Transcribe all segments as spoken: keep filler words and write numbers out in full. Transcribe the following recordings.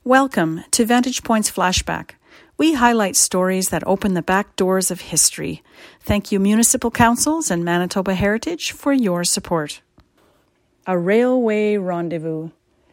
Welcome to Vantage Point's Flashback. We highlight stories that open the back doors of history. Thank you, municipal councils and Manitoba Heritage, for your support. A railway rendezvous.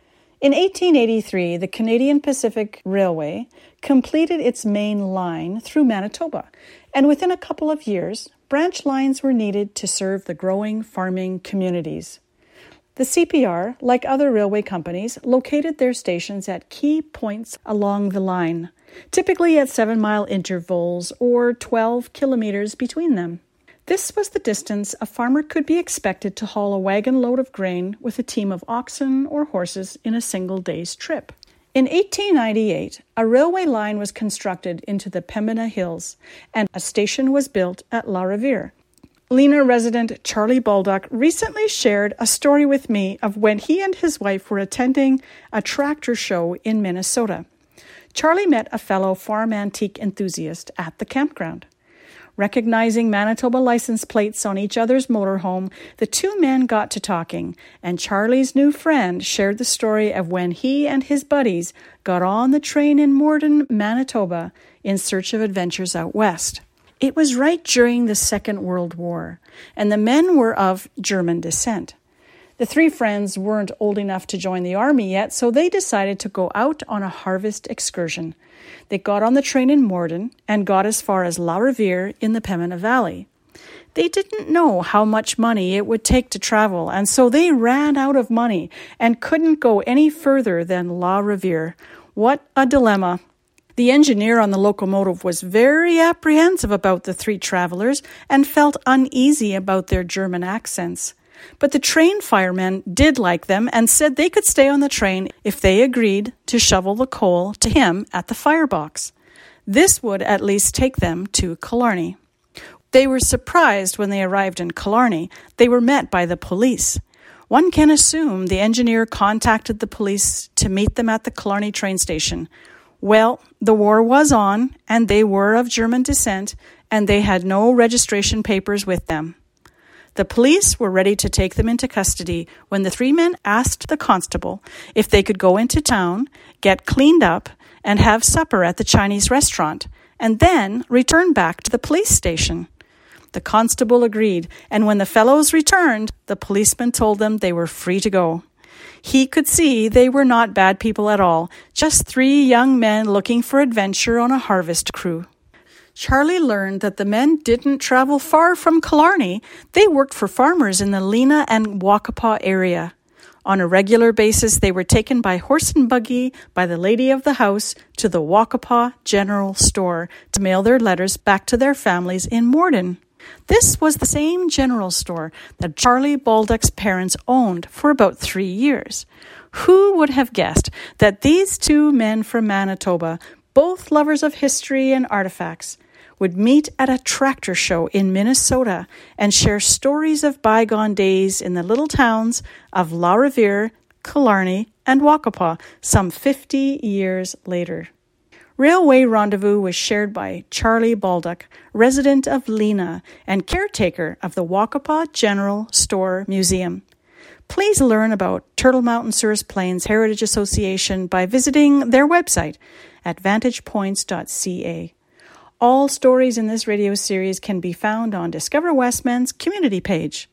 In eighteen eighty-three, the Canadian Pacific Railway completed its main line through Manitoba, and within a couple of years, branch lines were needed to serve the growing farming communities. The C P R, like other railway companies, located their stations at key points along the line, typically at seven-mile intervals or twelve kilometers between them. This was the distance a farmer could be expected to haul a wagon load of grain with a team of oxen or horses in a single day's trip. In eighteen ninety-eight, a railway line was constructed into the Pembina Hills, and a station was built at La Riviere. Lena resident Charlie Baldock recently shared a story with me of when he and his wife were attending a tractor show in Minnesota. Charlie met a fellow farm antique enthusiast at the campground. Recognizing Manitoba license plates on each other's motorhome, the two men got to talking, and Charlie's new friend shared the story of when he and his buddies got on the train in Morden, Manitoba, in search of adventures out west. It was right during the Second World War, and the men were of German descent. The three friends weren't old enough to join the army yet, so they decided to go out on a harvest excursion. They got on the train in Morden and got as far as La Riviere in the Pembina Valley. They didn't know how much money it would take to travel, and so they ran out of money and couldn't go any further than La Riviere. What a dilemma! The engineer on the locomotive was very apprehensive about the three travelers and felt uneasy about their German accents. But the train firemen did like them and said they could stay on the train if they agreed to shovel the coal to him at the firebox. This would at least take them to Killarney. They were surprised when they arrived in Killarney. They were met by the police. One can assume the engineer contacted the police to meet them at the Killarney train station. Well, the war was on, and they were of German descent, and they had no registration papers with them. The police were ready to take them into custody when the three men asked the constable if they could go into town, get cleaned up, and have supper at the Chinese restaurant, and then return back to the police station. The constable agreed, and when the fellows returned, the policeman told them they were free to go. He could see they were not bad people at all, just three young men looking for adventure on a harvest crew. Charlie learned that the men didn't travel far from Killarney. They worked for farmers in the Lena and Waakapaw area. On a regular basis, they were taken by horse and buggy by the lady of the house to the Waakapaw General Store to mail their letters back to their families in Morden. This was the same general store that Charlie Baldock's parents owned for about three years. Who would have guessed that these two men from Manitoba, both lovers of history and artifacts, would meet at a tractor show in Minnesota and share stories of bygone days in the little towns of La Riviere, Killarney, and Waakapaw some fifty years later. Railway Rendezvous was shared by Charlie Baldock, resident of Lena and caretaker of the Waakapaw General Store Museum. Please learn about Turtle Mountain Souris Plains Heritage Association by visiting their website at vantage points dot c a. All stories in this radio series can be found on Discover Westman's community page.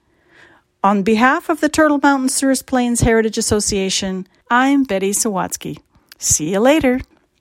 On behalf of the Turtle Mountain Souris Plains Heritage Association, I'm Betty Sawatsky. See you later.